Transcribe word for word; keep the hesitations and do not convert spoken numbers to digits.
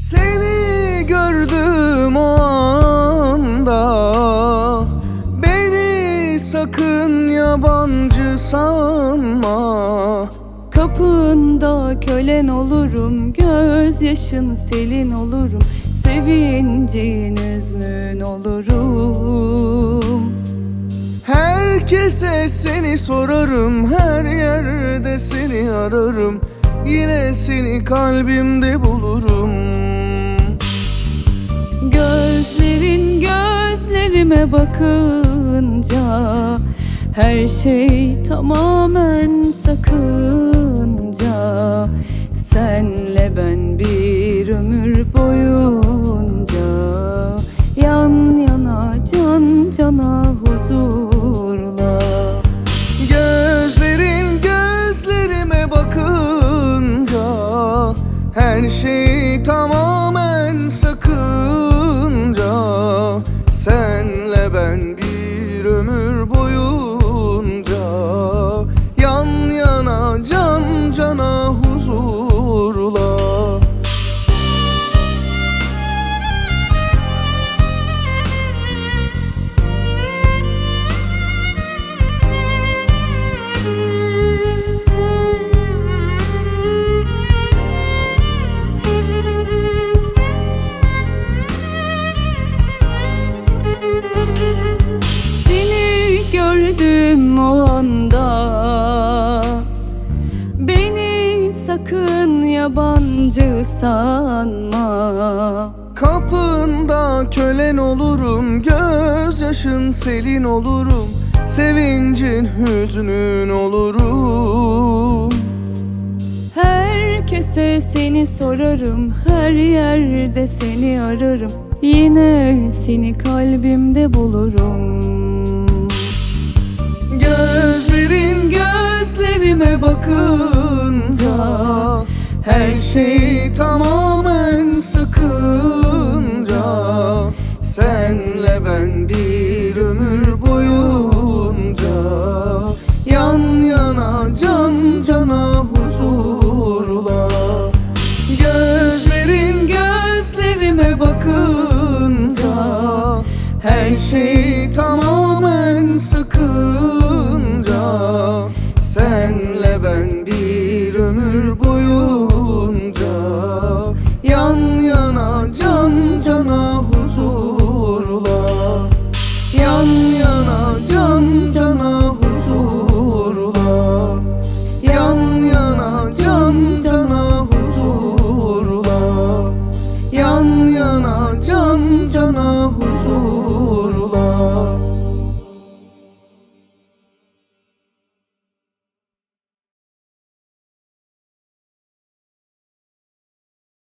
Seni gördüm o anda, beni sakın yabancı sanma. Kapında kölen olurum, gözyaşın selin olurum, sevincin hüznün olurum. Herkese seni sorarım, her yerde seni ararım, yine seni kalbimde bulurum. Gözlerin gözlerime bakınca her şey tamamen sakınca, senle ben bir ömür boyunca yan yana can cana huzurla. Gözlerin gözlerime bakınca her şey tamamen sakınca, senle ben bir ömür boyunca yan yana can cana huzurla. Seni gördüm o anda, beni sakın yabancı sanma. Kapında kölen olurum, gözyaşın selin olurum, sevincin hüznün olurum. Herkese seni sorarım, her yerde seni ararım, yine seni kalbimde bulurum. Gözlerin gözlerime bakınca her şey tamamen sakınca, senle ben bir ömür boyunca yan yana can cana huzurla. Gözlerin gözlerime bakınca her şey tamamen sakınca, senle ben bir